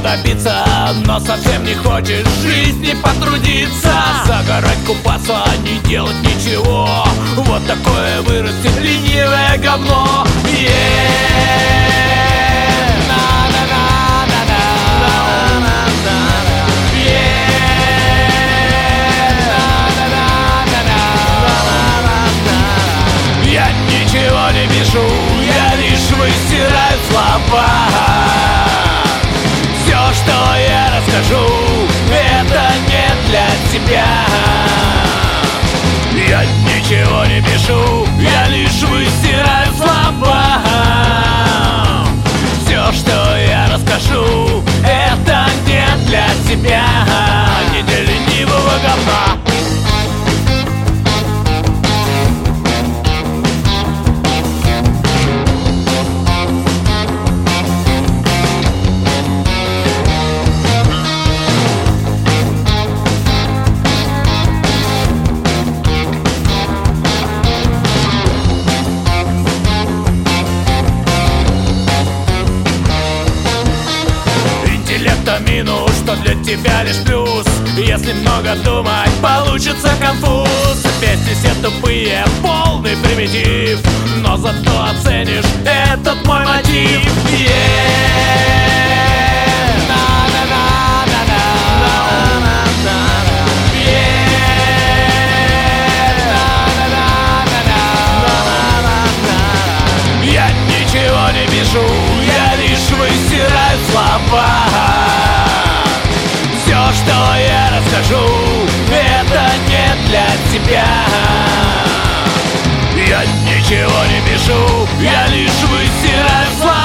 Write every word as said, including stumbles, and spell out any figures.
добиться, но совсем не хочешь в жизни потрудиться. Загорать, купаться, не делать ничего, вот такое вырастет ленивое говно. Я ничего не пишу, я лишь выстираю слова. Все, что я расскажу, это не для тебя. Я ничего не пишу, я лишь выстираю слова. Все, что я расскажу, это не для тебя, не для ленивого говна. Минус, что для тебя лишь плюс. Если много думать, получится конфуз. Песни все тупые, полный примитив, но зато оценишь этот мой мотив. Я ничего не пишу, я лишь выстираю слова. Все, что я расскажу, это не для тебя. Я ничего не пишу, я лишь выстираю слова.